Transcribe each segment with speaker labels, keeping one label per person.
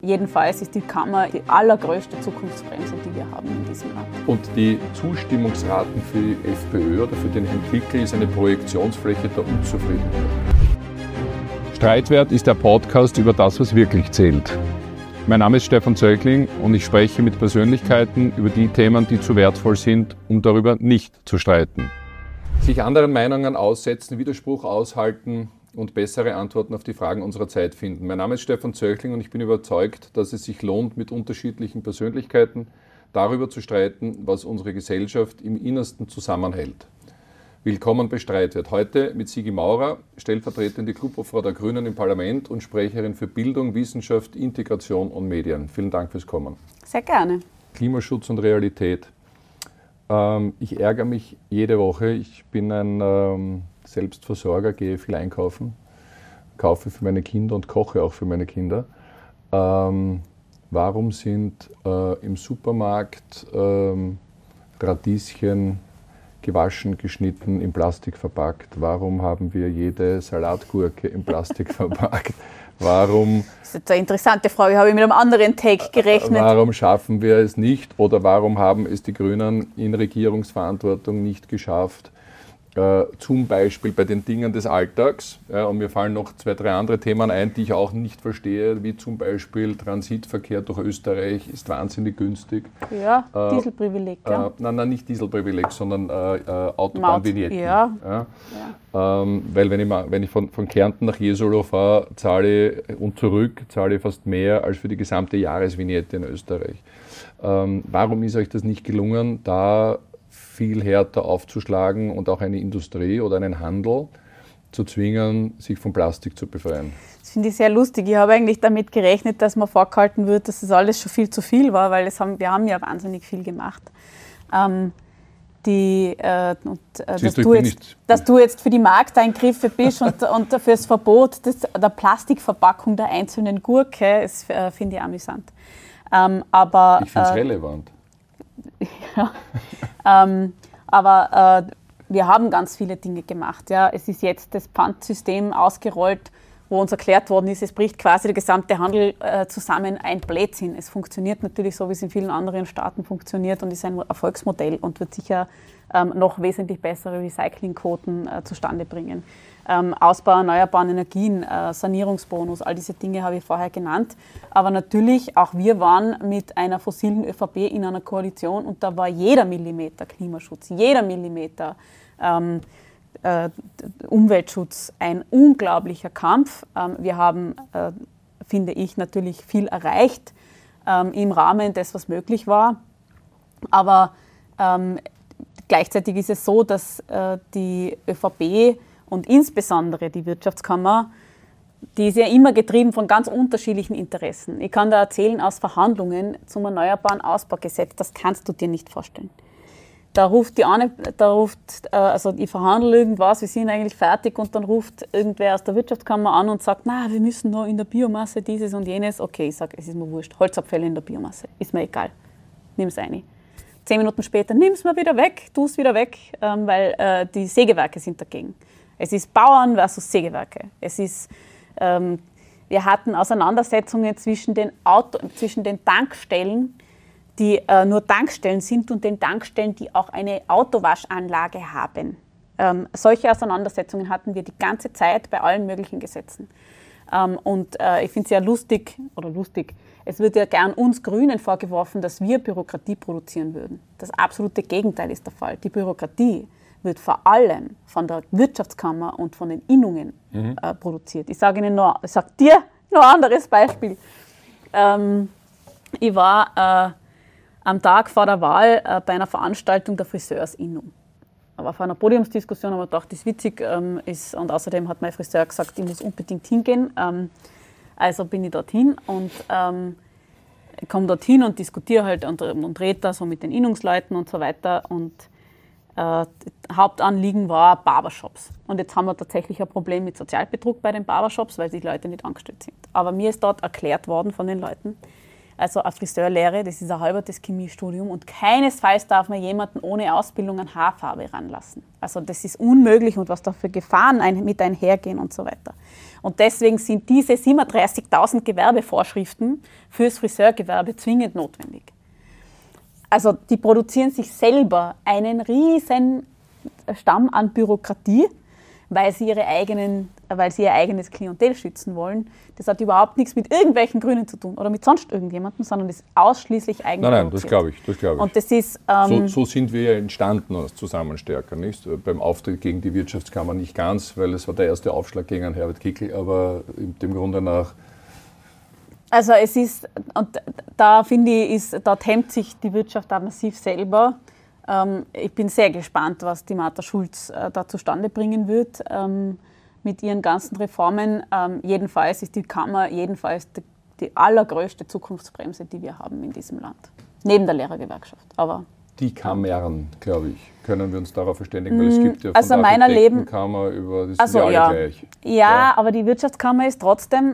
Speaker 1: Jedenfalls ist die Kammer die allergrößte Zukunftsbremse, die wir haben in diesem Land.
Speaker 2: Und die Zustimmungsraten für die FPÖ oder für den Herrn Kickl ist eine Projektionsfläche der Unzufriedenheit.
Speaker 3: Streitwert ist der Podcast über das, was wirklich zählt. Mein Name ist Stefan Zöckling und ich spreche mit Persönlichkeiten über die Themen, die zu wertvoll sind, um darüber nicht zu streiten.
Speaker 2: Sich anderen Meinungen aussetzen, Widerspruch aushalten und bessere Antworten auf die Fragen unserer Zeit finden. Mein Name ist Stefan Zöckling und ich bin überzeugt, dass es sich lohnt, mit unterschiedlichen Persönlichkeiten darüber zu streiten, was unsere Gesellschaft im Innersten zusammenhält. Willkommen bei Streitwert. Heute mit Sigi Maurer, stellvertretende Clubobfrau der Grünen im Parlament und Sprecherin für Bildung, Wissenschaft, Integration und Medien. Vielen Dank fürs Kommen.
Speaker 1: Sehr gerne.
Speaker 2: Klimaschutz und Realität. Ich ärgere mich jede Woche. Ich bin ein Selbstversorger, gehe viel einkaufen, kaufe für meine Kinder und koche auch für meine Kinder. Warum sind im Supermarkt Radieschen gewaschen, geschnitten, in Plastik verpackt? Warum haben wir jede Salatgurke in Plastik verpackt? Warum,
Speaker 1: das ist eine interessante Frage, habe ich mit einem anderen Take gerechnet.
Speaker 2: Warum schaffen wir es nicht oder warum haben es die Grünen in Regierungsverantwortung nicht geschafft, zum Beispiel bei den Dingen des Alltags, und mir fallen noch 2, 3 andere Themen ein, die ich auch nicht verstehe, wie zum Beispiel Transitverkehr durch Österreich ist wahnsinnig günstig.
Speaker 1: Ja, Dieselprivileg.
Speaker 2: Nein, nicht Dieselprivileg, sondern Autobahnvignetten.
Speaker 1: Ja.
Speaker 2: Weil wenn ich von Kärnten nach Jesolo fahre und zurück, zahle ich fast mehr als für die gesamte Jahresvignette in Österreich. Warum ist euch das nicht gelungen, da viel härter aufzuschlagen und auch eine Industrie oder einen Handel zu zwingen, sich von Plastik zu befreien?
Speaker 1: Das finde ich sehr lustig. Ich habe eigentlich damit gerechnet, dass man vorgehalten wird, dass das alles schon viel zu viel war, weil wir haben ja wahnsinnig viel gemacht. Dass du jetzt für die Markteingriffe bist und für das Verbot der Plastikverpackung der einzelnen Gurke, das finde ich amüsant. Aber
Speaker 2: ich finde es relevant.
Speaker 1: Ja. Wir haben ganz viele Dinge gemacht. Ja. Es ist jetzt das Pfandsystem ausgerollt, wo uns erklärt worden ist, es bricht quasi der gesamte Handel zusammen, ein Blödsinn. Es funktioniert natürlich so, wie es in vielen anderen Staaten funktioniert und ist ein Erfolgsmodell und wird sicher noch wesentlich bessere Recyclingquoten zustande bringen. Ausbau erneuerbaren Energien, Sanierungsbonus, all diese Dinge habe ich vorher genannt. Aber natürlich, auch wir waren mit einer fossilen ÖVP in einer Koalition und da war jeder Millimeter Klimaschutz, jeder Millimeter Umweltschutz ein unglaublicher Kampf. Wir haben, finde ich, natürlich viel erreicht im Rahmen des, was möglich war. Aber gleichzeitig ist es so, dass die ÖVP und insbesondere die Wirtschaftskammer, die ist ja immer getrieben von ganz unterschiedlichen Interessen. Ich kann da erzählen aus Verhandlungen zum Erneuerbaren Ausbaugesetz, das kannst du dir nicht vorstellen. Also ich verhandle irgendwas, wir sind eigentlich fertig und dann ruft irgendwer aus der Wirtschaftskammer an und sagt, na, wir müssen noch in der Biomasse dieses und jenes. Okay, ich sage, es ist mir wurscht, Holzabfälle in der Biomasse, ist mir egal, nimm es rein. 10 Minuten später, nimm es mir wieder weg, tu es wieder weg, weil die Sägewerke sind dagegen. Es ist Bauern versus Sägewerke. Wir hatten Auseinandersetzungen zwischen den Tankstellen, die nur Tankstellen sind, und den Tankstellen, die auch eine Autowaschanlage haben. Solche Auseinandersetzungen hatten wir die ganze Zeit bei allen möglichen Gesetzen. Ich finde es ja lustig, es wird ja gern uns Grünen vorgeworfen, dass wir Bürokratie produzieren würden. Das absolute Gegenteil ist der Fall. Die Bürokratie wird vor allem von der Wirtschaftskammer und von den Innungen produziert. Ich sage dir noch ein anderes Beispiel. Ich war am Tag vor der Wahl bei einer Veranstaltung der Friseursinnung. Aber vor einer Podiumsdiskussion haben wir gedacht, das witzig ist, und außerdem hat mein Friseur gesagt, ich muss unbedingt hingehen. Also bin ich dorthin und komme dorthin und diskutiere halt und rede da so mit den Innungsleuten und so weiter. Und Hauptanliegen war Barbershops. Und jetzt haben wir tatsächlich ein Problem mit Sozialbetrug bei den Barbershops, weil die Leute nicht angestellt sind. Aber mir ist dort erklärt worden von den Leuten, also eine Friseurlehre, das ist ein halbes Chemiestudium und keinesfalls darf man jemanden ohne Ausbildung an Haarfarbe ranlassen. Also das ist unmöglich und was da für Gefahren mit einhergehen und so weiter. Und deswegen sind diese 37.000 Gewerbevorschriften fürs Friseurgewerbe zwingend notwendig. Also die produzieren sich selber einen riesen Stamm an Bürokratie, weil sie ihr eigenes Klientel schützen wollen. Das hat überhaupt nichts mit irgendwelchen Grünen zu tun oder mit sonst irgendjemandem, sondern das ist ausschließlich
Speaker 2: Nein, das glaube ich.
Speaker 1: Und das ist,
Speaker 2: so sind wir ja entstanden als Zusammenstärker, nicht? Beim Auftritt gegen die Wirtschaftskammer nicht ganz, weil es war der erste Aufschlag gegen Herrn Herbert Kickl, aber dem Grunde nach...
Speaker 1: Also es ist, und da finde ich, da hemmt sich die Wirtschaft auch massiv selber. Ich bin sehr gespannt, was die Martha Schulz da zustande bringen wird mit ihren ganzen Reformen. Jedenfalls ist die Kammer die allergrößte Zukunftsbremse, die wir haben in diesem Land. Neben der Lehrergewerkschaft. Aber
Speaker 2: die Kammern, glaube ich, können wir uns darauf verständigen, weil es gibt ja
Speaker 1: von
Speaker 2: der Architektenkammer über das sind ja alle gleich.
Speaker 1: Ja, aber die Wirtschaftskammer ist trotzdem,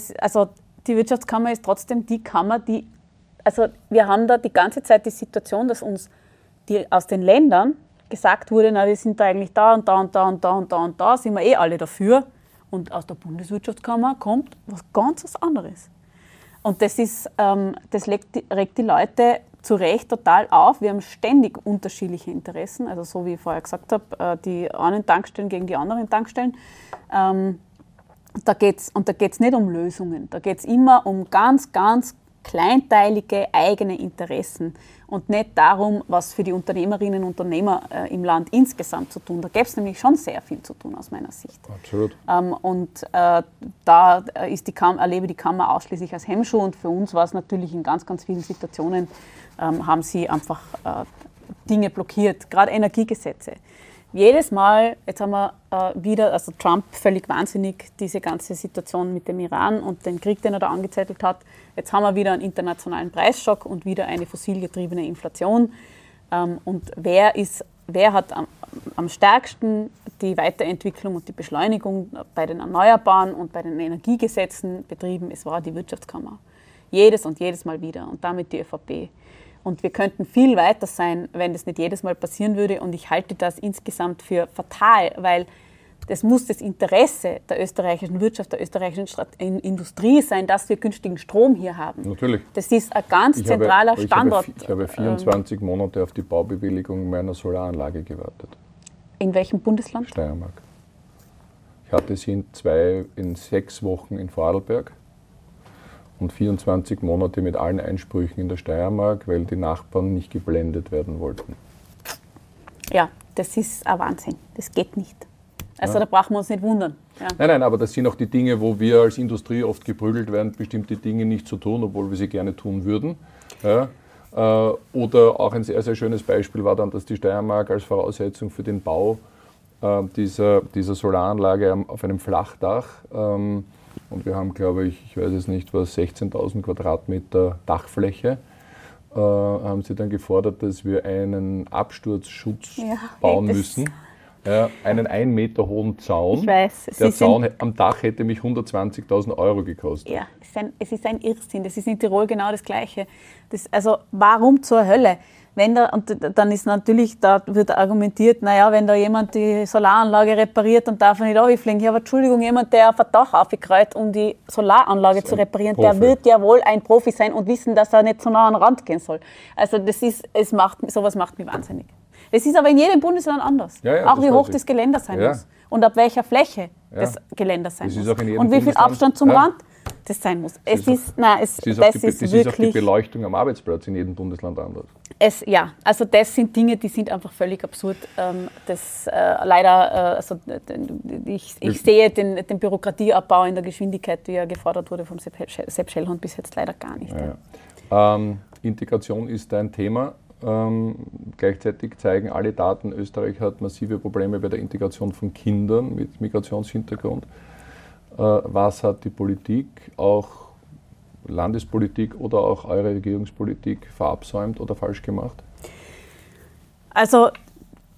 Speaker 1: die Kammer, die, also wir haben da die ganze Zeit die Situation, dass uns aus den Ländern gesagt wurde, na, wir sind da eigentlich da und da und da und da und da und da, sind wir alle dafür. Und aus der Bundeswirtschaftskammer kommt was ganz anderes. Und das regt die Leute zu Recht total auf. Wir haben ständig unterschiedliche Interessen, also so wie ich vorher gesagt habe, die einen Tankstellen gegen die anderen Tankstellen. Da geht's nicht um Lösungen, da geht es immer um ganz, ganz kleinteilige eigene Interessen und nicht darum, was für die Unternehmerinnen und Unternehmer im Land insgesamt zu tun. Da gäbe es nämlich schon sehr viel zu tun aus meiner Sicht.
Speaker 2: Absolut.
Speaker 1: Da erlebe die Kammer ausschließlich als Hemmschuh und für uns war es natürlich in ganz, ganz vielen Situationen, haben sie einfach Dinge blockiert, gerade Energiegesetze. Jedes Mal, jetzt haben wir wieder, also Trump völlig wahnsinnig, diese ganze Situation mit dem Iran und den Krieg, den er da angezettelt hat. Jetzt haben wir wieder einen internationalen Preisschock und wieder eine fossilgetriebene Inflation. Und wer hat am stärksten die Weiterentwicklung und die Beschleunigung bei den Erneuerbaren und bei den Energiegesetzen betrieben? Es war die Wirtschaftskammer. Jedes Mal wieder und damit die ÖVP. Und wir könnten viel weiter sein, wenn das nicht jedes Mal passieren würde. Und ich halte das insgesamt für fatal, weil das muss das Interesse der österreichischen Wirtschaft, der österreichischen Industrie sein, dass wir günstigen Strom hier haben.
Speaker 2: Natürlich.
Speaker 1: Das ist ein ganz zentraler Standort.
Speaker 2: Ich habe 24 Monate auf die Baubewilligung meiner Solaranlage gewartet.
Speaker 1: In welchem Bundesland?
Speaker 2: Steiermark. Ich hatte sie in 6 Wochen in Vorarlberg. Und 24 Monate mit allen Einsprüchen in der Steiermark, weil die Nachbarn nicht geblendet werden wollten.
Speaker 1: Ja, das ist ein Wahnsinn. Das geht nicht. Also da brauchen wir uns nicht wundern. Ja.
Speaker 2: Nein, aber das sind auch die Dinge, wo wir als Industrie oft geprügelt werden, bestimmte Dinge nicht zu tun, obwohl wir sie gerne tun würden. Ja. Oder auch ein sehr, sehr schönes Beispiel war dann, dass die Steiermark als Voraussetzung für den Bau dieser Solaranlage auf einem Flachdach und wir haben, glaube ich weiß es nicht, 16.000 Quadratmeter Dachfläche, haben sie dann gefordert, dass wir einen Absturzschutz bauen müssen. Ja, einen 1 Meter hohen Zaun.
Speaker 1: Ich weiß.
Speaker 2: Der Zaun am Dach hätte mich 120.000 Euro gekostet.
Speaker 1: Ja, es ist ein Irrsinn. Das ist in Tirol genau das Gleiche. Also warum zur Hölle? Dann ist natürlich, da wird argumentiert, naja, wenn da jemand die Solaranlage repariert, dann darf er nicht runterfliegen. Ja, aber Entschuldigung, jemand, der auf ein Dach aufkreuzt, um die Solaranlage zu reparieren, der wird ja wohl ein Profi sein und wissen, dass er nicht so nah an den Rand gehen soll. Also sowas macht mich wahnsinnig. Das ist aber in jedem Bundesland anders.
Speaker 2: Ja,
Speaker 1: auch wie hoch das Geländer sein muss. Und ab welcher Fläche das Geländer sein muss.
Speaker 2: Und
Speaker 1: wie viel Abstand zum Rand das sein muss. Das ist auch
Speaker 2: die Beleuchtung am Arbeitsplatz in jedem Bundesland anders.
Speaker 1: Also das sind Dinge, die sind einfach völlig absurd. Ich sehe den Bürokratieabbau in der Geschwindigkeit, wie er gefordert wurde vom Sepp Schellhorn, bis jetzt leider gar nicht.
Speaker 2: Ja. Integration ist ein Thema. Gleichzeitig zeigen alle Daten, Österreich hat massive Probleme bei der Integration von Kindern mit Migrationshintergrund. Was hat die Politik, auch Landespolitik oder auch eure Regierungspolitik verabsäumt oder falsch gemacht?
Speaker 1: Also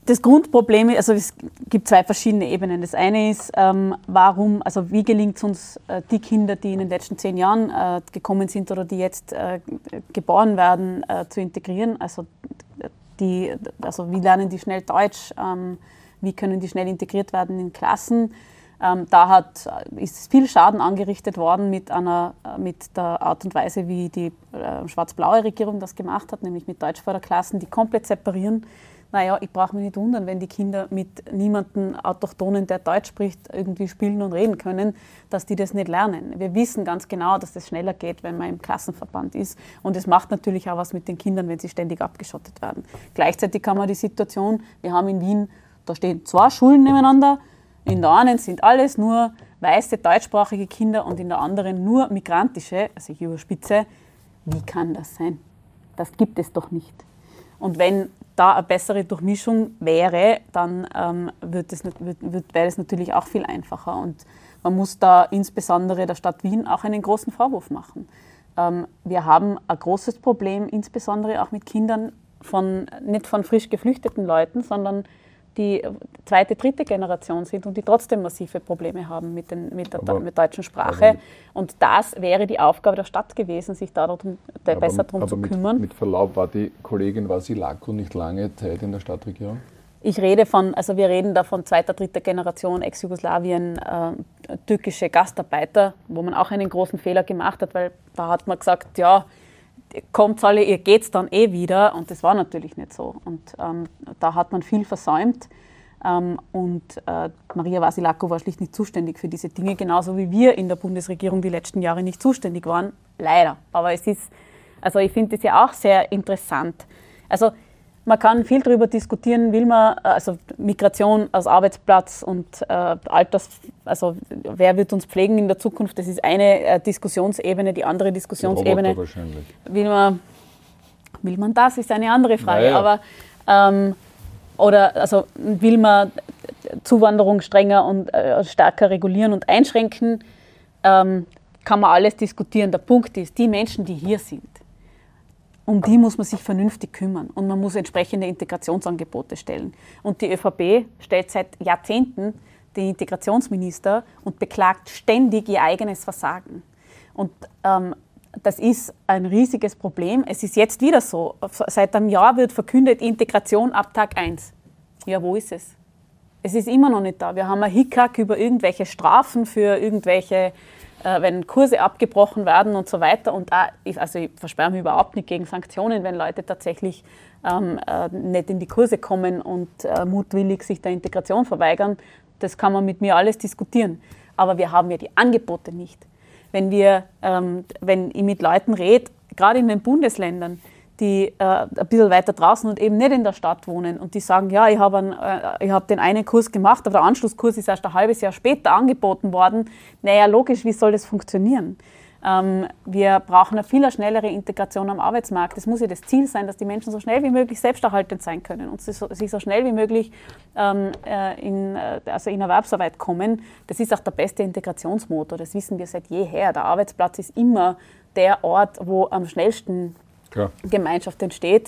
Speaker 1: Das Grundproblem ist, also es gibt zwei verschiedene Ebenen. Das eine ist, wie gelingt es uns, die Kinder, die in den letzten 10 Jahren gekommen sind oder die jetzt geboren werden, zu integrieren? Also wie lernen die schnell Deutsch? Wie können die schnell integriert werden in Klassen? Ist viel Schaden angerichtet worden mit der Art und Weise, wie die schwarz-blaue Regierung das gemacht hat, nämlich mit Deutschförderklassen, die komplett separieren. Naja, ich brauche mich nicht wundern, wenn die Kinder mit niemandem Autochtonen, der Deutsch spricht, irgendwie spielen und reden können, dass die das nicht lernen. Wir wissen ganz genau, dass das schneller geht, wenn man im Klassenverband ist. Und es macht natürlich auch was mit den Kindern, wenn sie ständig abgeschottet werden. Gleichzeitig haben wir die Situation, wir haben in Wien, da stehen 2 Schulen nebeneinander. In der einen sind alles nur weiße, deutschsprachige Kinder und in der anderen nur migrantische, also ich überspitze. Wie kann das sein? Das gibt es doch nicht. Und wenn da eine bessere Durchmischung wäre, dann wäre es natürlich auch viel einfacher. Und man muss da insbesondere der Stadt Wien auch einen großen Vorwurf machen. Wir haben ein großes Problem, insbesondere auch mit Kindern nicht von frisch geflüchteten Leuten, sondern die 2., 3. Generation sind und die trotzdem massive Probleme haben mit der deutschen Sprache. Und das wäre die Aufgabe der Stadt gewesen, sich besser darum zu kümmern.
Speaker 2: Mit Verlaub, war die Kollegin Vasilako nicht lange Zeit in der Stadtregierung?
Speaker 1: Wir reden da von 2., 3. Generation Ex-Jugoslawien, türkische Gastarbeiter, wo man auch einen großen Fehler gemacht hat, weil da hat man gesagt, ja, kommt alle, ihr geht's dann eh wieder. Und das war natürlich nicht so. Und da hat man viel versäumt. Maria Vasilako war schlicht nicht zuständig für diese Dinge, genauso wie wir in der Bundesregierung die letzten Jahre nicht zuständig waren. Leider. Aber ich finde das ja auch sehr interessant. Also man kann viel darüber diskutieren, Migration als Arbeitsplatz und wer wird uns pflegen in der Zukunft, das ist eine Diskussionsebene, die andere Diskussionsebene.
Speaker 2: Die Roboter wahrscheinlich.
Speaker 1: Will man das, ist eine andere Frage.
Speaker 2: Naja.
Speaker 1: Aber will man Zuwanderung strenger und stärker regulieren und einschränken, kann man alles diskutieren. Der Punkt ist, die Menschen, die hier sind, um die muss man sich vernünftig kümmern und man muss entsprechende Integrationsangebote stellen. Und die ÖVP stellt seit Jahrzehnten den Integrationsminister und beklagt ständig ihr eigenes Versagen. Und das ist ein riesiges Problem. Es ist jetzt wieder so, seit einem Jahr wird verkündet Integration ab Tag 1. Ja, wo ist es? Es ist immer noch nicht da. Wir haben ein Hickhack über irgendwelche Strafen für irgendwelche wenn Kurse abgebrochen werden und so weiter. Und ich versperre mich überhaupt nicht gegen Sanktionen, wenn Leute tatsächlich nicht in die Kurse kommen und mutwillig sich der Integration verweigern. Das kann man mit mir alles diskutieren. Aber wir haben ja die Angebote nicht. Wenn ich mit Leuten rede, gerade in den Bundesländern, die ein bisschen weiter draußen und eben nicht in der Stadt wohnen und die sagen, ja, ich habe den einen Kurs gemacht, aber der Anschlusskurs ist erst ein halbes Jahr später angeboten worden. Naja, logisch, wie soll das funktionieren? Wir brauchen eine viel schnellere Integration am Arbeitsmarkt. Es muss ja das Ziel sein, dass die Menschen so schnell wie möglich selbsterhaltend sein können und sich so schnell wie möglich in Erwerbsarbeit kommen. Das ist auch der beste Integrationsmotor, das wissen wir seit jeher. Der Arbeitsplatz ist immer der Ort, wo am schnellsten Gemeinschaft entsteht.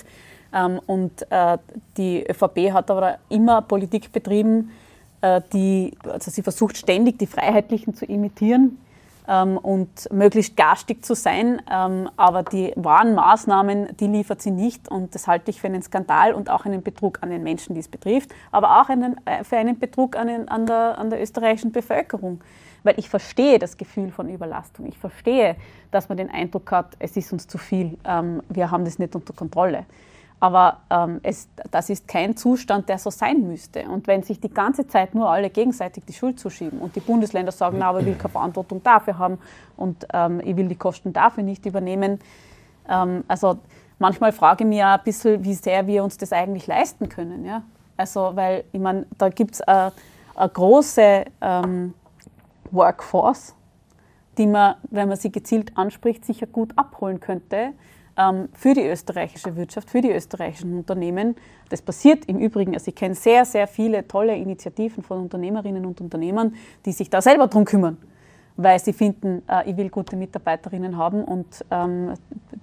Speaker 1: Die ÖVP hat aber immer Politik betrieben, sie versucht ständig die Freiheitlichen zu imitieren und möglichst garstig zu sein, aber die wahren Maßnahmen, die liefert sie nicht und das halte ich für einen Skandal und auch einen Betrug an den Menschen, die es betrifft, aber auch für einen Betrug an der österreichischen Bevölkerung. Weil ich verstehe das Gefühl von Überlastung. Ich verstehe, dass man den Eindruck hat, es ist uns zu viel, wir haben das nicht unter Kontrolle. Aber das ist kein Zustand, der so sein müsste. Und wenn sich die ganze Zeit nur alle gegenseitig die Schuld zuschieben und die Bundesländer sagen, na, aber ich will keine Verantwortung dafür haben und ich will die Kosten dafür nicht übernehmen. Manchmal frage ich mich auch ein bisschen, wie sehr wir uns das eigentlich leisten können. Ja? Weil, ich meine, da gibt es eine große Workforce, die man, wenn man sie gezielt anspricht, sicher gut abholen könnte für die österreichische Wirtschaft, für die österreichischen Unternehmen. Das passiert im Übrigen, ich kenne sehr, sehr viele tolle Initiativen von Unternehmerinnen und Unternehmern, die sich da selber drum kümmern, weil sie finden, ich will gute Mitarbeiterinnen haben und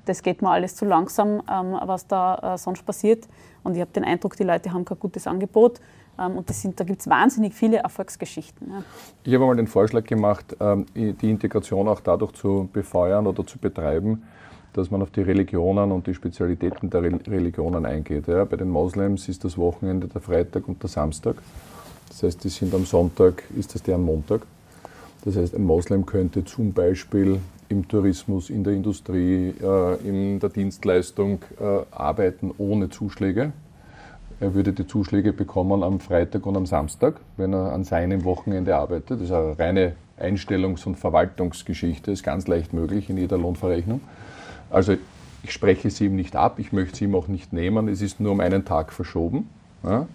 Speaker 1: das geht mir alles zu langsam, was da sonst passiert. Und ich habe den Eindruck, die Leute haben kein gutes Angebot. Und da gibt es wahnsinnig viele Erfolgsgeschichten. Ja.
Speaker 2: Ich habe einmal den Vorschlag gemacht, die Integration auch dadurch zu befeuern oder zu betreiben, dass man auf die Religionen und die Spezialitäten der Religionen eingeht. Ja, bei den Moslems ist das Wochenende der Freitag und der Samstag. Das heißt, die sind am Sonntag, ist das deren Montag. Das heißt, ein Moslem könnte zum Beispiel im Tourismus, in der Industrie, in der Dienstleistung arbeiten ohne Zuschläge. Er würde die Zuschläge bekommen am Freitag und am Samstag, wenn er an seinem Wochenende arbeitet. Das ist eine reine Einstellungs- und Verwaltungsgeschichte, ist ganz leicht möglich in jeder Lohnverrechnung. Also ich spreche es ihm nicht ab, ich möchte es ihm auch nicht nehmen, es ist nur um einen Tag verschoben. Ja.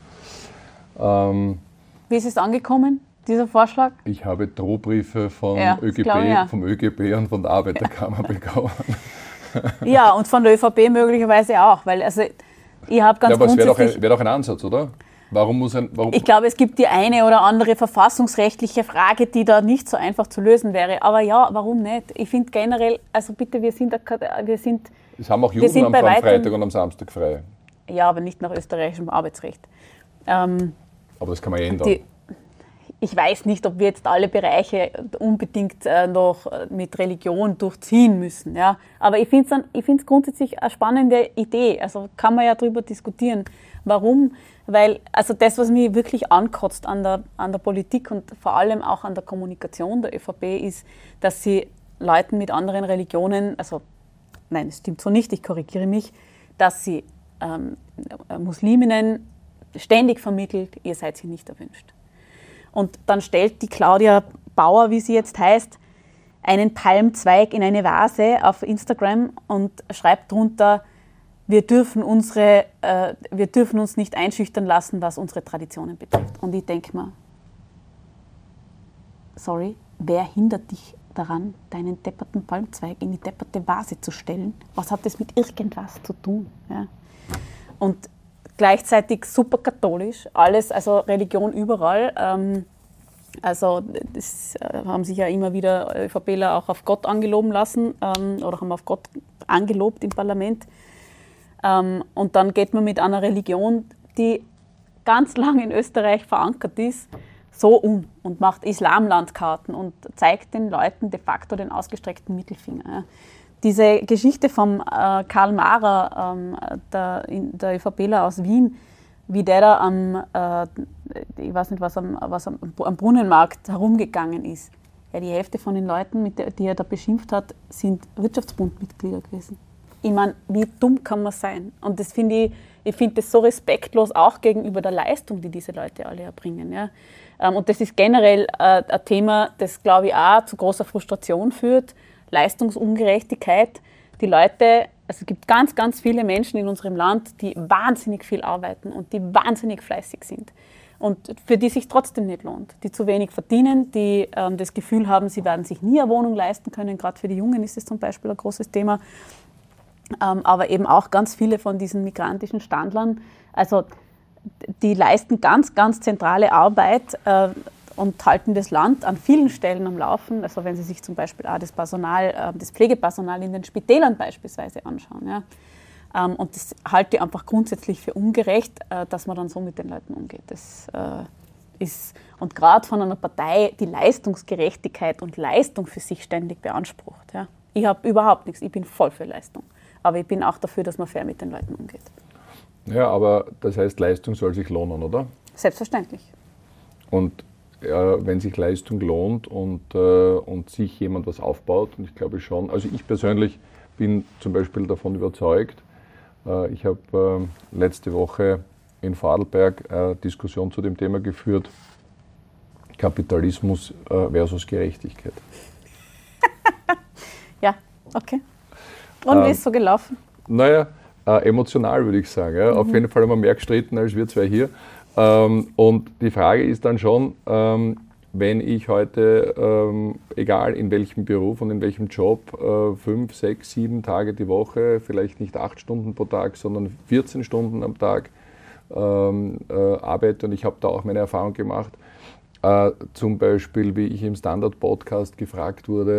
Speaker 1: Wie ist es angekommen, dieser Vorschlag?
Speaker 2: Ich habe Drohbriefe vom ÖGB und von der Arbeiterkammer bekommen.
Speaker 1: Ja, und von der ÖVP möglicherweise auch, weil ich habe ganz
Speaker 2: aber es
Speaker 1: grundsätzlich...
Speaker 2: wäre doch ein Ansatz, oder? Warum?
Speaker 1: Ich glaube, es gibt die eine oder andere verfassungsrechtliche Frage, die da nicht so einfach zu lösen wäre. Aber ja, warum nicht? Ich finde generell, also bitte, wir sind...
Speaker 2: Es haben auch Juden am Freitag und am Samstag frei.
Speaker 1: Ja, aber nicht nach österreichischem Arbeitsrecht.
Speaker 2: Aber das kann man ja ändern.
Speaker 1: Ich weiß nicht, ob wir jetzt alle Bereiche unbedingt noch mit Religion durchziehen müssen. Ja? Aber ich finde es grundsätzlich eine spannende Idee. Also kann man ja darüber diskutieren. Warum? Weil also das, was mich wirklich ankotzt an der Politik und vor allem auch an der Kommunikation der ÖVP, ist, dass sie Leuten mit anderen Religionen, also nein, es stimmt so nicht, ich korrigiere mich, dass sie Musliminnen ständig vermittelt, ihr seid hier nicht erwünscht. Und dann stellt die Claudia Bauer, wie sie jetzt heißt, einen Palmzweig in eine Vase auf Instagram und schreibt drunter, wir dürfen uns nicht einschüchtern lassen, was unsere Traditionen betrifft. Und ich denke mir, sorry, wer hindert dich daran, deinen depperten Palmzweig in die depperte Vase zu stellen? Was hat das mit irgendwas zu tun? Ja? Und gleichzeitig super katholisch, alles, also Religion überall. Also das haben sich ja immer wieder ÖVPler auch auf Gott angeloben lassen oder haben auf Gott angelobt im Parlament. Und dann geht man mit einer Religion, die ganz lange in Österreich verankert ist, so um und macht Islamlandkarten und zeigt den Leuten de facto den ausgestreckten Mittelfinger. Ja. Diese Geschichte vom Karl Maurer, der ÖVPler aus Wien, wie der da ich weiß nicht, was am Brunnenmarkt herumgegangen ist. Ja, die Hälfte von den Leuten, die er da beschimpft hat, sind Wirtschaftsbundmitglieder gewesen. Ich meine, wie dumm kann man sein? Und das finde ich finde das so respektlos auch gegenüber der Leistung, die diese Leute alle erbringen. Ja. Und das ist generell ein Thema, das, glaube ich, auch zu großer Frustration führt. Leistungsungerechtigkeit. Die Leute, also es gibt ganz, ganz viele Menschen in unserem Land, die wahnsinnig viel arbeiten und die wahnsinnig fleißig sind. Und für die sich trotzdem nicht lohnt. Die zu wenig verdienen, die das Gefühl haben, sie werden sich nie eine Wohnung leisten können. Gerade für die Jungen ist das zum Beispiel ein großes Thema. Aber eben auch ganz viele von diesen migrantischen Standlern. Also die leisten ganz, ganz zentrale Arbeit und halten das Land an vielen Stellen am Laufen. Also wenn Sie sich zum Beispiel auch das Pflegepersonal in den Spitälern beispielsweise anschauen. Ja. Und das halte ich einfach grundsätzlich für ungerecht, dass man dann so mit den Leuten umgeht. Das ist, und gerade von einer Partei, die Leistungsgerechtigkeit und Leistung für sich ständig beansprucht. Ja. Ich habe überhaupt nichts, ich bin voll für Leistung. Aber ich bin auch dafür, dass man fair mit den Leuten umgeht.
Speaker 2: Ja, aber das heißt, Leistung soll sich lohnen, oder?
Speaker 1: Selbstverständlich.
Speaker 2: Und wenn sich Leistung lohnt und sich jemand was aufbaut, und ich glaube schon, also ich persönlich bin zum Beispiel davon überzeugt, ich habe letzte Woche in Vorarlberg eine Diskussion zu dem Thema geführt, Kapitalismus versus Gerechtigkeit.
Speaker 1: Ja, okay. Und wie ist es so gelaufen?
Speaker 2: Naja, emotional würde ich sagen. Ja. Auf jeden Fall haben wir mehr gestritten als wir zwei hier. Und die Frage ist dann schon, wenn ich heute, egal in welchem Beruf und in welchem Job, 5, 6, 7 Tage die Woche, vielleicht nicht 8 Stunden pro Tag, sondern 14 Stunden am Tag arbeite, und ich habe da auch meine Erfahrung gemacht, zum Beispiel, wie ich im Standard-Podcast gefragt wurde,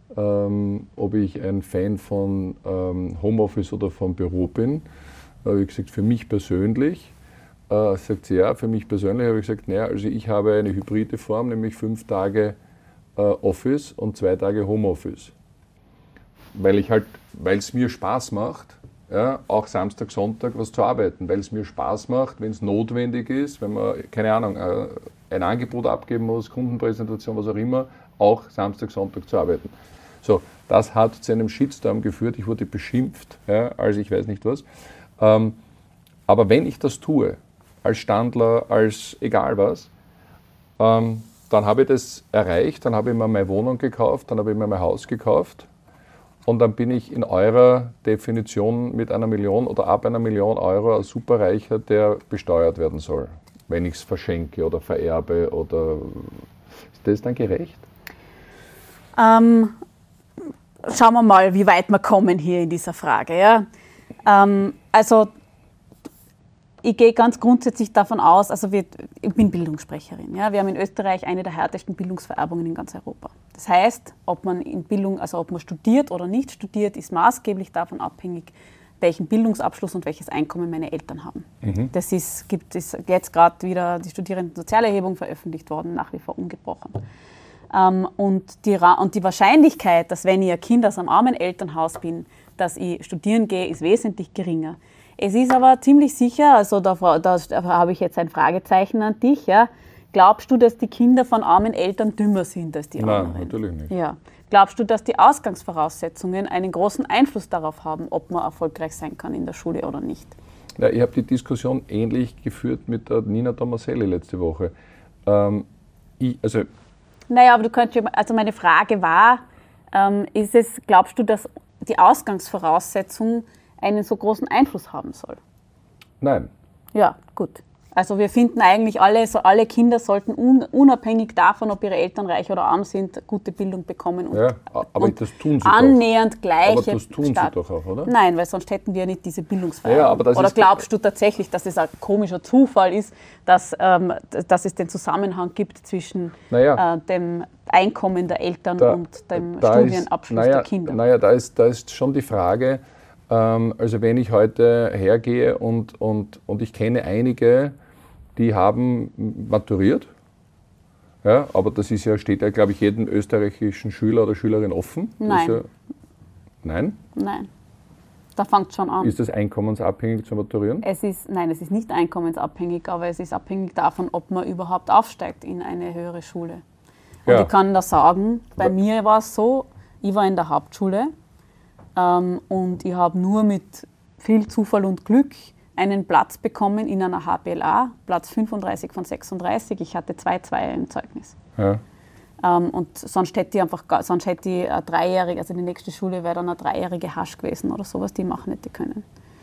Speaker 2: ob ich ein Fan von Homeoffice oder vom Büro bin. Da habe ich gesagt, für mich persönlich. Sagt sie, ja, für mich persönlich habe ich gesagt, naja, also ich habe eine hybride Form, nämlich 5 Tage Office und 2 Tage Homeoffice. Weil es mir Spaß macht, ja, auch Samstag, Sonntag was zu arbeiten, weil es mir Spaß macht, wenn es notwendig ist, wenn man, keine Ahnung, ein Angebot abgeben muss, Kundenpräsentation, was auch immer, auch Samstag, Sonntag zu arbeiten. So, das hat zu einem Shitstorm geführt, ich wurde beschimpft, ja, als ich weiß nicht was. Aber wenn ich das tue, als Standler, als egal was, dann habe ich das erreicht, dann habe ich mir meine Wohnung gekauft, dann habe ich mir mein Haus gekauft und dann bin ich in eurer Definition mit 1 Million oder ab 1 Million Euro ein Superreicher, der besteuert werden soll, wenn ich es verschenke oder vererbe oder ist das dann gerecht?
Speaker 1: Schauen wir mal, wie weit wir kommen hier in dieser Frage. Ja? Also ich gehe ganz grundsätzlich davon aus, also ich bin Bildungssprecherin. Ja? Wir haben in Österreich eine der härtesten Bildungsvererbungen in ganz Europa. Das heißt, ob man in Bildung, also ob man studiert oder nicht studiert, ist maßgeblich davon abhängig, welchen Bildungsabschluss und welches Einkommen meine Eltern haben. Das ist jetzt gerade wieder die Studierendensozialerhebung veröffentlicht worden, nach wie vor ungebrochen. Und die Wahrscheinlichkeit, dass wenn ich ein Kind aus einem armen Elternhaus bin, dass ich studieren gehe, ist wesentlich geringer. Es ist aber ziemlich sicher, also da habe ich jetzt ein Fragezeichen an dich, ja. Glaubst du, dass die Kinder von armen Eltern dümmer sind als die anderen?
Speaker 2: Nein, natürlich nicht.
Speaker 1: Ja. Glaubst du, dass die Ausgangsvoraussetzungen einen großen Einfluss darauf haben, ob man erfolgreich sein kann in der Schule oder nicht?
Speaker 2: Ja, ich habe die Diskussion ähnlich geführt mit der Nina Tomaselli letzte Woche.
Speaker 1: Naja, aber also meine Frage war, glaubst du, dass die Ausgangsvoraussetzung einen so großen Einfluss haben soll?
Speaker 2: Nein.
Speaker 1: Ja, gut. Also wir finden eigentlich alle Kinder sollten unabhängig davon, ob ihre Eltern reich oder arm sind, gute Bildung bekommen und,
Speaker 2: ja, aber das tun sie
Speaker 1: annähernd
Speaker 2: doch.
Speaker 1: gleiche.
Speaker 2: Aber das tun sie doch auch, oder?
Speaker 1: Nein, weil sonst hätten wir nicht diese Bildungsvereinigung.
Speaker 2: Ja, aber das
Speaker 1: oder glaubst du tatsächlich, dass es ein komischer Zufall ist, dass es den Zusammenhang gibt zwischen dem Einkommen der Eltern und dem Studienabschluss der Kinder?
Speaker 2: Naja, da ist schon die Frage, also wenn ich heute hergehe und ich kenne einige, die haben maturiert, ja, aber das steht ja, glaube ich, jedem österreichischen Schüler oder Schülerin offen.
Speaker 1: Nein.
Speaker 2: Nein?
Speaker 1: Nein. Da fängt es schon an.
Speaker 2: Ist das einkommensabhängig zu maturieren?
Speaker 1: Nein, es ist nicht einkommensabhängig, aber es ist abhängig davon, ob man überhaupt aufsteigt in eine höhere Schule. Und ich kann da sagen, bei mir war es so, ich war in der Hauptschule und ich habe nur mit viel Zufall und Glück einen Platz bekommen in einer HBLA, Platz 35 von 36. Ich hatte 2 im Zeugnis. Ja. Und sonst hätte ich eine dreijährige, also die nächste Schule wäre dann eine 3-jährige Hasch gewesen oder sowas, die ich machen hätte können.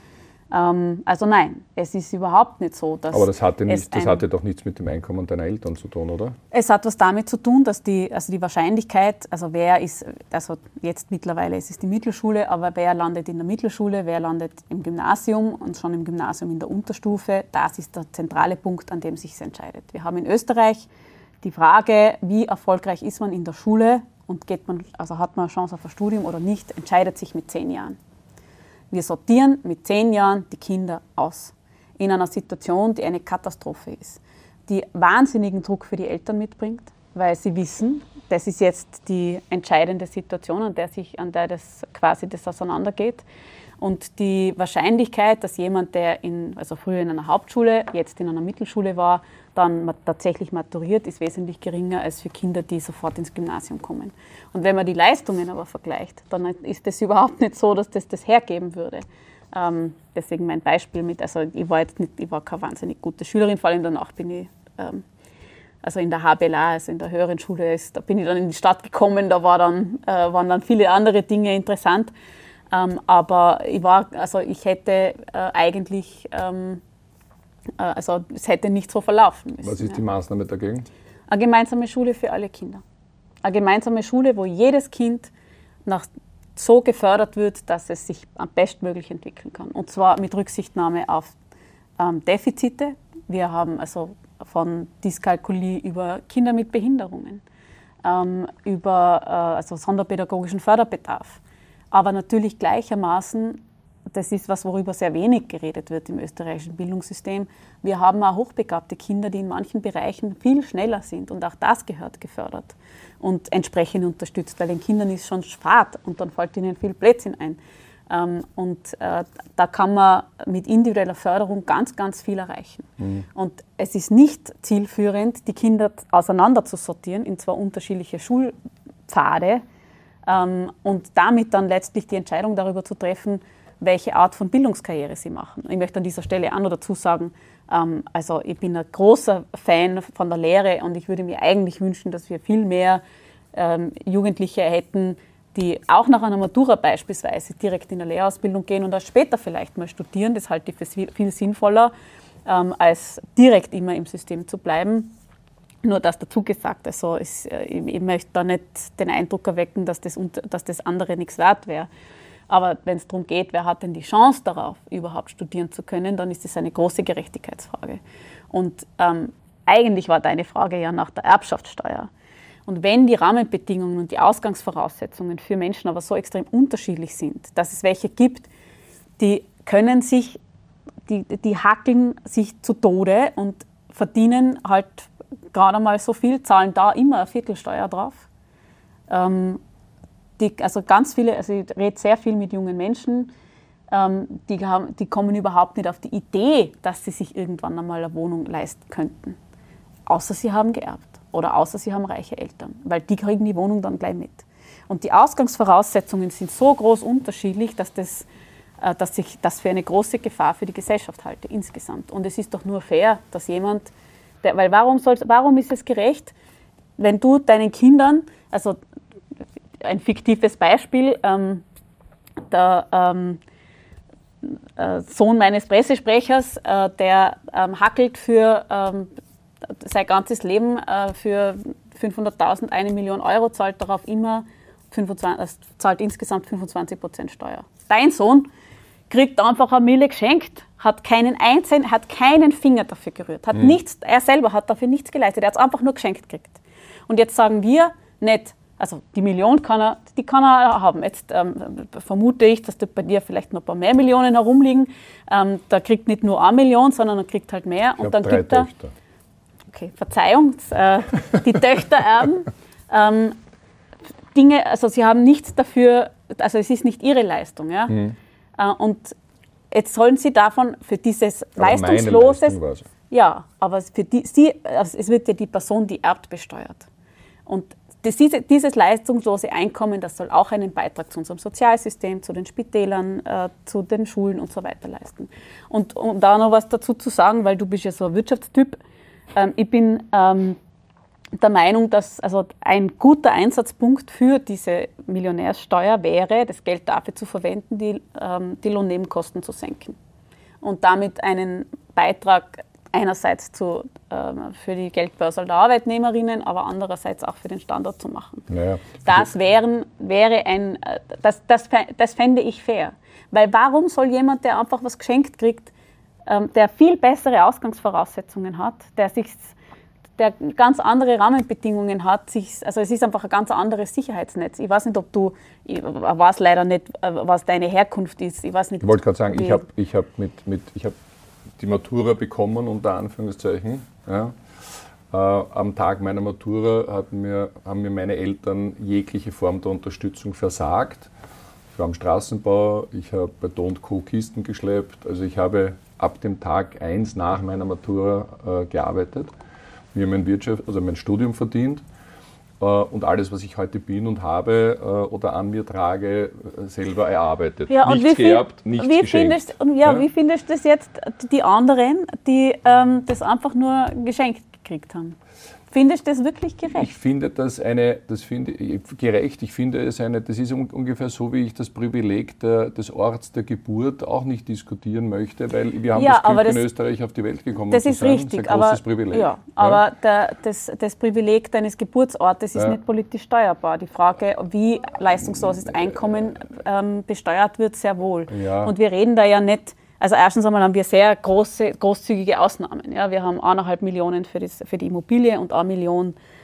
Speaker 1: Also nein, es ist überhaupt nicht so, dass...
Speaker 2: Aber das hatte doch nichts mit dem Einkommen deiner Eltern zu tun, oder?
Speaker 1: Es hat was damit zu tun, dass die Wahrscheinlichkeit, also jetzt mittlerweile ist es die Mittelschule, aber wer landet in der Mittelschule, wer landet im Gymnasium und schon im Gymnasium in der Unterstufe, das ist der zentrale Punkt, an dem sich entscheidet. Wir haben in Österreich die Frage, wie erfolgreich ist man in der Schule und hat man eine Chance auf ein Studium oder nicht, entscheidet sich mit 10 Jahren. Wir sortieren mit 10 Jahren die Kinder aus. In einer Situation, die eine Katastrophe ist. Die wahnsinnigen Druck für die Eltern mitbringt, weil sie wissen, das ist jetzt die entscheidende Situation, an der das auseinandergeht. Und die Wahrscheinlichkeit, dass jemand, der früher in einer Hauptschule, jetzt in einer Mittelschule war, dann tatsächlich maturiert, ist wesentlich geringer als für Kinder, die sofort ins Gymnasium kommen. Und wenn man die Leistungen aber vergleicht, dann ist das überhaupt nicht so, dass das hergeben würde. Deswegen mein Beispiel ich war keine wahnsinnig gute Schülerin, vor allem danach bin ich, in der HBLA, also in der höheren Schule, da bin ich dann in die Stadt gekommen, da waren dann viele andere Dinge interessant. Aber ich hätte eigentlich, es hätte nicht so verlaufen müssen.
Speaker 2: Was ist die Maßnahme dagegen?
Speaker 1: Eine gemeinsame Schule für alle Kinder. Eine gemeinsame Schule, wo jedes Kind so gefördert wird, dass es sich am bestmöglich entwickeln kann. Und zwar mit Rücksichtnahme auf Defizite. Wir haben von Dyskalkulie über Kinder mit Behinderungen. über also sonderpädagogischen Förderbedarf. Aber natürlich gleichermaßen, das ist was, worüber sehr wenig geredet wird im österreichischen Bildungssystem. Wir haben auch hochbegabte Kinder, die in manchen Bereichen viel schneller sind und auch das gehört gefördert und entsprechend unterstützt, weil den Kindern ist schon Fahrt und dann fällt ihnen viel Blödsinn ein. Da kann man mit individueller Förderung ganz, ganz viel erreichen. Und es ist nicht zielführend, die Kinder auseinander zu sortieren in zwei unterschiedliche Schulpfade und damit dann letztlich die Entscheidung darüber zu treffen, welche Art von Bildungskarriere sie machen. Ich möchte an dieser Stelle auch noch dazu sagen, also ich bin ein großer Fan von der Lehre und ich würde mir eigentlich wünschen, dass wir viel mehr Jugendliche hätten, die auch nach einer Matura beispielsweise direkt in eine Lehrausbildung gehen und auch später vielleicht mal studieren. Das halte ich für viel sinnvoller, als direkt immer im System zu bleiben. Nur das dazu gesagt, also ich möchte da nicht den Eindruck erwecken, dass das andere nichts wert wäre. Aber wenn es darum geht, wer hat denn die Chance darauf, überhaupt studieren zu können, dann ist das eine große Gerechtigkeitsfrage. Und eigentlich war deine Frage ja nach der Erbschaftssteuer. Und wenn die Rahmenbedingungen und die Ausgangsvoraussetzungen für Menschen aber so extrem unterschiedlich sind, dass es welche gibt, die können sich, die hackeln sich zu Tode und verdienen halt gerade mal so viel, zahlen da immer eine Viertelsteuer drauf. Also ganz viele, also ich rede sehr viel mit jungen Menschen, die kommen überhaupt nicht auf die Idee, dass sie sich irgendwann einmal eine Wohnung leisten könnten. Außer sie haben geerbt oder außer sie haben reiche Eltern, weil die kriegen die Wohnung dann gleich mit. Und die Ausgangsvoraussetzungen sind so groß unterschiedlich, dass ich das für eine große Gefahr für die Gesellschaft halte insgesamt. Und es ist doch nur fair, dass jemand, weil warum ist es gerecht, wenn du deinen Kindern, also ein fiktives Beispiel, der Sohn meines Pressesprechers, der hackelt für sein ganzes Leben für 500.000, 1 Million Euro, zahlt darauf immer zahlt insgesamt 25% Steuer. Dein Sohn kriegt einfach eine Mille geschenkt, hat keinen Finger dafür gerührt, hat nichts, er selber hat dafür nichts geleistet, er hat es einfach nur geschenkt gekriegt. Und jetzt sagen wir nicht, also die Million kann er haben. Jetzt vermute ich, dass da bei dir vielleicht noch ein paar mehr Millionen herumliegen. Da kriegt nicht nur 1 Million, sondern er kriegt halt mehr.
Speaker 2: Ich habe 3 Töchter.
Speaker 1: Okay, Verzeihung, die Töchter erben. Dinge, also sie haben nichts dafür, also es ist nicht ihre Leistung. Ja? Und jetzt sollen sie davon für dieses leistungsloses... Ja, aber es wird ja die Person, die erbt, besteuert. Und dieses leistungslose Einkommen, das soll auch einen Beitrag zu unserem Sozialsystem, zu den Spitälern, zu den Schulen und so weiter leisten. Und um da noch was dazu zu sagen, weil du bist ja so ein Wirtschaftstyp, ich bin der Meinung, dass also ein guter Einsatzpunkt für diese Millionärssteuer wäre, das Geld dafür zu verwenden, die Lohnnebenkosten zu senken. Und damit einen Beitrag einerseits für die Geldbörse der Arbeitnehmerinnen, aber andererseits auch für den Standort zu machen.
Speaker 2: Naja.
Speaker 1: Das fände ich fair. Weil warum soll jemand, der einfach was geschenkt kriegt, der viel bessere Ausgangsvoraussetzungen hat, der ganz andere Rahmenbedingungen hat, also es ist einfach ein ganz anderes Sicherheitsnetz. Ich weiß nicht, ich weiß leider nicht, was deine Herkunft ist. Ich
Speaker 2: wollte gerade sagen, ich hab die Matura bekommen, unter Anführungszeichen. Ja. Am Tag meiner Matura haben mir meine Eltern jegliche Form der Unterstützung versagt. Ich war am Straßenbau, ich habe bei Do & Co. Kisten geschleppt. Also ich habe ab dem Tag 1 nach meiner Matura gearbeitet. Mir mein Studium verdient. Und alles, was ich heute bin und habe oder an mir trage, selber erarbeitet.
Speaker 1: Ja, nichts
Speaker 2: geerbt, nichts geschenkt.
Speaker 1: Wie findest du das jetzt, die anderen, die das einfach nur geschenkt gekriegt haben? Findest du das wirklich gerecht?
Speaker 2: Ich finde das gerecht. Ich finde das ist ungefähr so, wie ich das Privileg des Orts der Geburt auch nicht diskutieren möchte, weil wir haben das Glück, in Österreich auf die Welt gekommen zu sein.
Speaker 1: Das ist richtig,
Speaker 2: das ist ein großes Privileg.
Speaker 1: Ja, aber das Privileg deines Geburtsortes ist nicht politisch steuerbar. Die Frage, wie leistungsloses Einkommen besteuert wird, sehr wohl.
Speaker 2: Ja.
Speaker 1: Und wir reden da ja nicht. Also erstens einmal haben wir sehr großzügige Ausnahmen. Ja. Wir haben 1,5 Millionen für die Immobilie und 1 Million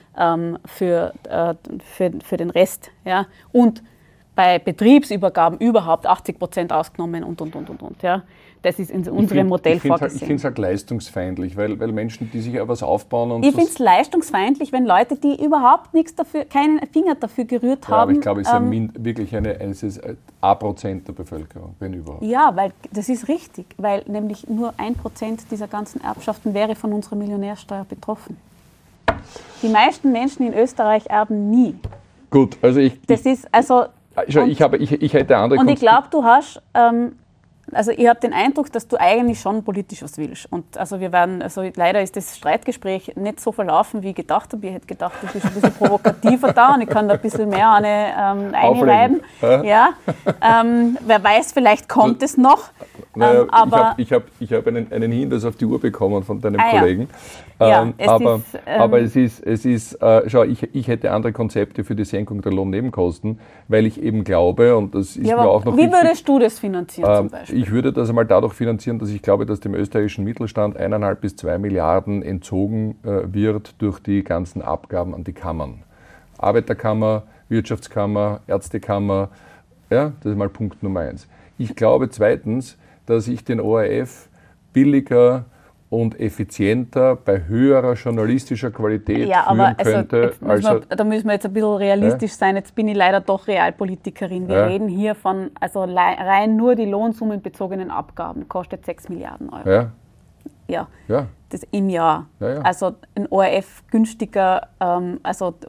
Speaker 1: für den Rest. Ja? Und bei Betriebsübergaben überhaupt 80% ausgenommen und. Ja? Das ist in unserem Modell vorgesehen.
Speaker 2: Ich finde es halt leistungsfeindlich, weil Menschen, die sich etwas aufbauen und...
Speaker 1: Ich finde es leistungsfeindlich, wenn Leute, die überhaupt nichts dafür, keinen Finger dafür gerührt haben...
Speaker 2: aber ich glaube, es ist wirklich es ist A% der Bevölkerung, wenn überhaupt.
Speaker 1: Ja, weil das ist richtig, weil nämlich nur 1% dieser ganzen Erbschaften wäre von unserer Millionärsteuer betroffen. Die meisten Menschen in Österreich erben nie.
Speaker 2: Gut, also ich hätte andere...
Speaker 1: Und ich glaube, du hast... Also ich habe den Eindruck, dass du eigentlich schon politisch was willst. Und leider ist das Streitgespräch nicht so verlaufen, wie ich gedacht habe. Ich hätte gedacht, das ist ein bisschen provokativer da und ich kann da ein bisschen mehr einreiben. Ja. Wer weiß, vielleicht kommt es noch.
Speaker 2: Naja,
Speaker 1: aber
Speaker 2: ich hab einen Hinweis auf die Uhr bekommen von deinem Kollegen.
Speaker 1: Ja,
Speaker 2: Schau, ich hätte andere Konzepte für die Senkung der Lohnnebenkosten, weil ich eben glaube, und das ist mir auch noch
Speaker 1: wichtig. Wie würdest du das finanzieren zum Beispiel?
Speaker 2: Ich würde das einmal dadurch finanzieren, dass ich glaube, dass dem österreichischen Mittelstand 1,5 bis 2 Milliarden entzogen wird durch die ganzen Abgaben an die Kammern. Arbeiterkammer, Wirtschaftskammer, Ärztekammer, ja, das ist mal Punkt Nummer 1. Ich glaube zweitens, dass ich den ORF billiger und effizienter bei höherer journalistischer Qualität führen könnte.
Speaker 1: Da müssen wir jetzt ein bisschen realistisch sein. Jetzt bin ich leider doch Realpolitikerin. Wir reden hier von, rein nur die lohnsummenbezogenen Abgaben, kostet 6 Milliarden Euro. Ja. Das im Jahr. Also ein ORF günstiger, der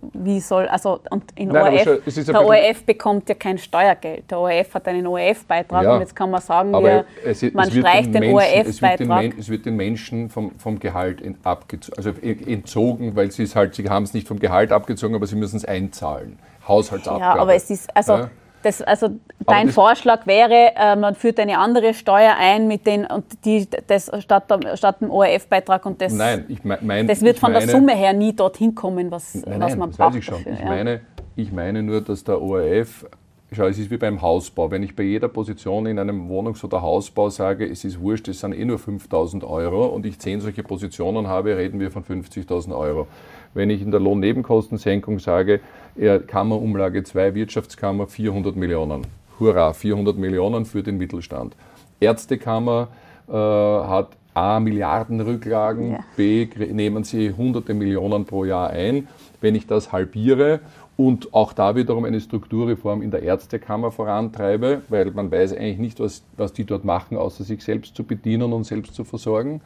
Speaker 1: ORF bekommt ja kein Steuergeld. Der ORF hat einen ORF-Beitrag und jetzt kann man sagen, man streicht den ORF-Beitrag.
Speaker 2: Es wird den Menschen vom Gehalt entzogen, weil sie haben es nicht vom Gehalt abgezogen, aber sie müssen es einzahlen. Haushaltsabgabe.
Speaker 1: Ja, aber es ist, dein Vorschlag wäre, man führt eine andere Steuer ein, statt dem ORF-Beitrag und das.
Speaker 2: Nein,
Speaker 1: das wird von der Summe her nie dorthin kommen, was man
Speaker 2: das
Speaker 1: braucht.
Speaker 2: Weiß ich schon. Dafür, ich meine nur, dass der ORF, schau, es ist wie beim Hausbau. Wenn ich bei jeder Position in einem Wohnungs- oder Hausbau sage, es ist wurscht, es sind nur 5.000 Euro und ich 10 solche Positionen habe, reden wir von 50.000 Euro. Wenn ich in der Lohnnebenkostensenkung sage, Kammerumlage 2, Wirtschaftskammer 400 Millionen. Hurra, 400 Millionen für den Mittelstand. Ärztekammer hat A, Milliardenrücklagen, B, nehmen sie hunderte Millionen pro Jahr ein. Wenn ich das halbiere und auch da wiederum eine Strukturreform in der Ärztekammer vorantreibe, weil man weiß eigentlich nicht, was die dort machen, außer sich selbst zu bedienen und selbst zu versorgen,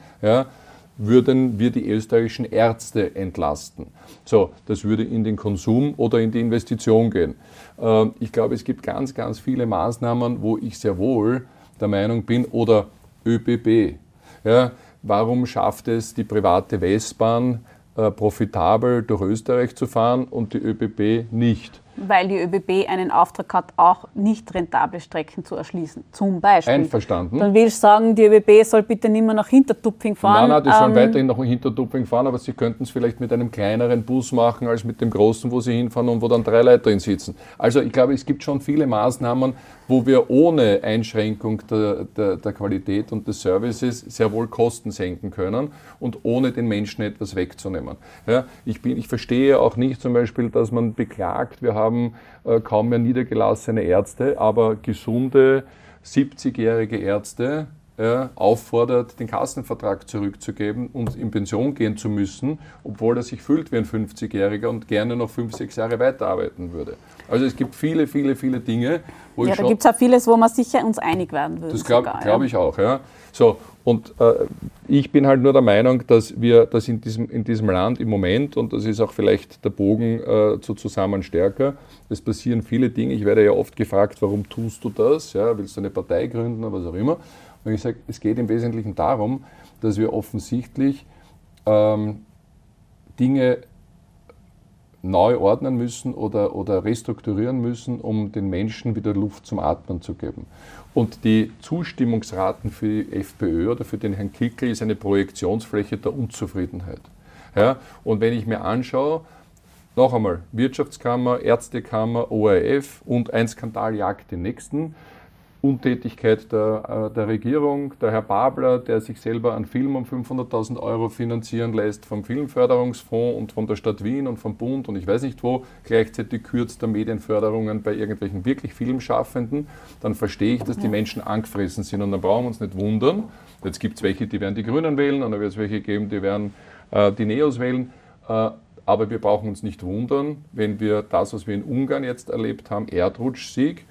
Speaker 2: würden wir die österreichischen Ärzte entlasten. So, das würde in den Konsum oder in die Investition gehen. Ich glaube, es gibt ganz, ganz viele Maßnahmen, wo ich sehr wohl der Meinung bin, oder ÖBB. Ja, warum schafft es die private Westbahn profitabel durch Österreich zu fahren und die ÖBB nicht?
Speaker 1: Weil die ÖBB einen Auftrag hat, auch nicht rentable Strecken zu erschließen, zum Beispiel.
Speaker 2: Einverstanden.
Speaker 1: Dann will ich sagen, die ÖBB soll bitte nicht mehr nach Hintertupfing fahren.
Speaker 2: Nein, die sollen weiterhin nach Hintertupfing fahren, aber sie könnten es vielleicht mit einem kleineren Bus machen, als mit dem großen, wo sie hinfahren und wo dann 3 Leute drin sitzen. Also ich glaube, es gibt schon viele Maßnahmen, wo wir ohne Einschränkung der Qualität und des Services sehr wohl Kosten senken können und ohne den Menschen etwas wegzunehmen. Ja, ich verstehe auch nicht zum Beispiel, dass man beklagt, wir haben kaum mehr niedergelassene Ärzte, aber gesunde 70-jährige Ärzte auffordert, den Kassenvertrag zurückzugeben und in Pension gehen zu müssen, obwohl er sich fühlt wie ein 50-Jähriger und gerne noch 5-6 Jahre weiterarbeiten würde. Also es gibt viele, viele, viele Dinge, wo
Speaker 1: da gibt es auch vieles, wo wir sicher uns einig werden würden.
Speaker 2: Das glaube ich auch. Ja. So, und ich bin halt nur der Meinung, dass wir das in diesem Land im Moment, und das ist auch vielleicht der Bogen zu Zusammen stärker, es passieren viele Dinge. Ich werde ja oft gefragt, warum tust du das? Ja, willst du eine Partei gründen oder was auch immer? Und ich sage, es geht im Wesentlichen darum, dass wir offensichtlich Dinge neu ordnen müssen oder restrukturieren müssen, um den Menschen wieder Luft zum Atmen zu geben. Und die Zustimmungsraten für die FPÖ oder für den Herrn Kickl ist eine Projektionsfläche der Unzufriedenheit. Ja? Und wenn ich mir anschaue, noch einmal, Wirtschaftskammer, Ärztekammer, ORF und ein Skandal jagt den nächsten. Untätigkeit der Regierung, der Herr Babler, der sich selber einen Film um 500.000 Euro finanzieren lässt vom Filmförderungsfonds und von der Stadt Wien und vom Bund und ich weiß nicht wo, gleichzeitig kürzt er Medienförderungen bei irgendwelchen wirklich Filmschaffenden, dann verstehe ich, dass die Menschen angefressen sind und dann brauchen wir uns nicht wundern. Jetzt gibt es welche, die werden die Grünen wählen und dann wird es welche geben, die werden die Neos wählen. Aber wir brauchen uns nicht wundern, wenn wir das, was wir in Ungarn jetzt erlebt haben, Erdrutschsieg,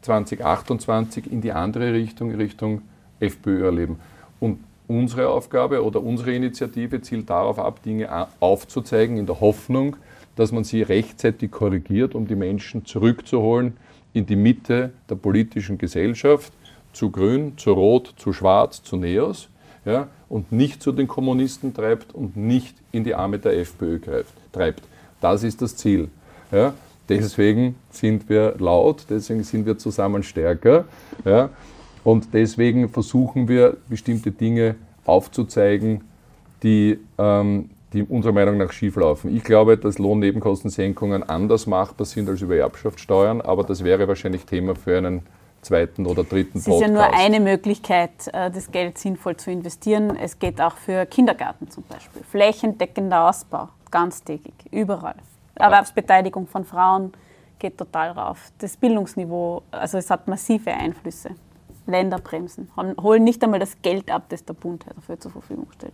Speaker 2: 2028 in die andere Richtung, Richtung FPÖ erleben. Und unsere Aufgabe oder unsere Initiative zielt darauf ab, Dinge aufzuzeigen, in der Hoffnung, dass man sie rechtzeitig korrigiert, um die Menschen zurückzuholen in die Mitte der politischen Gesellschaft, zu Grün, zu Rot, zu Schwarz, zu Neos, ja, und nicht zu den Kommunisten treibt und nicht in die Arme der FPÖ treibt. Das ist das Ziel. Ja. Deswegen sind wir laut, deswegen sind wir zusammen stärker, ja, und deswegen versuchen wir, bestimmte Dinge aufzuzeigen, die unserer Meinung nach schieflaufen. Ich glaube, dass Lohnnebenkostensenkungen anders machbar sind als über Erbschaftssteuern, aber das wäre wahrscheinlich Thema für einen zweiten oder dritten Podcast.
Speaker 1: Es ist ja nur eine Möglichkeit, das Geld sinnvoll zu investieren. Es geht auch für Kindergärten zum Beispiel. Flächendeckender Ausbau, ganztägig, überall. Erwerbsbeteiligung von Frauen geht total rauf. Das Bildungsniveau, also es hat massive Einflüsse. Länder bremsen, holen nicht einmal das Geld ab, das der Bund dafür zur Verfügung stellt.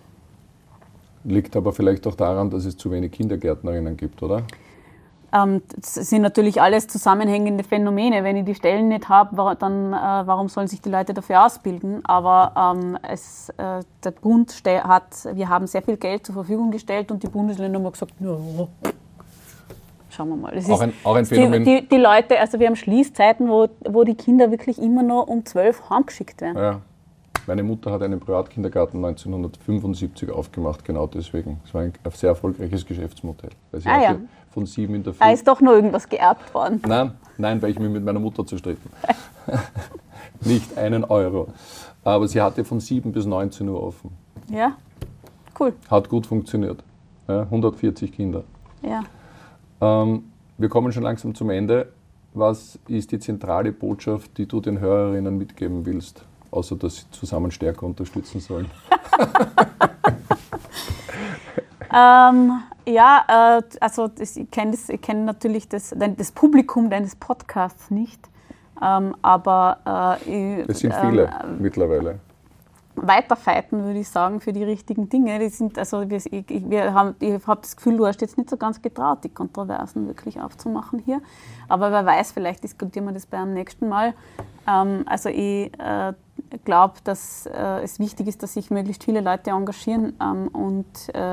Speaker 2: Liegt aber vielleicht auch daran, dass es zu wenig Kindergärtnerinnen gibt, oder?
Speaker 1: Das sind natürlich alles zusammenhängende Phänomene. Wenn ich die Stellen nicht habe, dann warum sollen sich die Leute dafür ausbilden? Aber der Bund wir haben sehr viel Geld zur Verfügung gestellt und die Bundesländer haben gesagt, ja, schauen wir mal. Das
Speaker 2: auch ein Phänomen.
Speaker 1: Die Leute, also wir haben Schließzeiten, wo die Kinder wirklich immer noch um 12 heimgeschickt werden.
Speaker 2: Ja. Meine Mutter hat einen Privatkindergarten 1975 aufgemacht, genau deswegen. Es war ein sehr erfolgreiches Geschäftsmodell. Weil sie hatte von 7 in der Früh.
Speaker 1: Ist doch noch irgendwas geerbt worden?
Speaker 2: Nein, weil ich mich mit meiner Mutter zerstritten. Nicht einen Euro. Aber sie hatte von 7 bis 19 Uhr offen.
Speaker 1: Ja, cool.
Speaker 2: Hat gut funktioniert. Ja, 140 Kinder.
Speaker 1: Ja.
Speaker 2: Wir kommen schon langsam zum Ende. Was ist die zentrale Botschaft, die du den Hörerinnen mitgeben willst? Außer, dass sie zusammen stärker unterstützen sollen.
Speaker 1: Also ich kenne natürlich das Publikum deines Podcasts nicht, aber
Speaker 2: es sind viele mittlerweile.
Speaker 1: Weiterfighten, würde ich sagen, für die richtigen Dinge. Ich habe das Gefühl, du hast jetzt nicht so ganz getraut, die Kontroversen wirklich aufzumachen hier. Aber wer weiß, vielleicht diskutieren wir das beim nächsten Mal. Also ich glaube, dass es wichtig ist, dass sich möglichst viele Leute engagieren und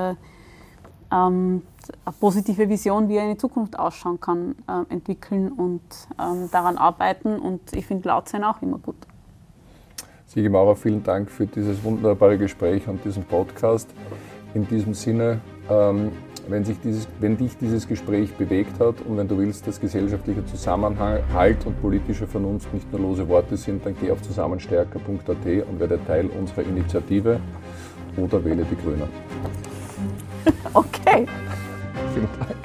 Speaker 1: eine positive Vision, wie eine Zukunft ausschauen kann, entwickeln und daran arbeiten. Und ich finde laut sein auch immer gut.
Speaker 2: Sigi Maurer, vielen Dank für dieses wunderbare Gespräch und diesen Podcast. In diesem Sinne, wenn dich dieses Gespräch bewegt hat und wenn du willst, dass gesellschaftlicher Zusammenhalt und politische Vernunft nicht nur lose Worte sind, dann geh auf zusammenstärker.at und werde Teil unserer Initiative oder wähle die Grünen.
Speaker 1: Okay.
Speaker 2: Vielen Dank.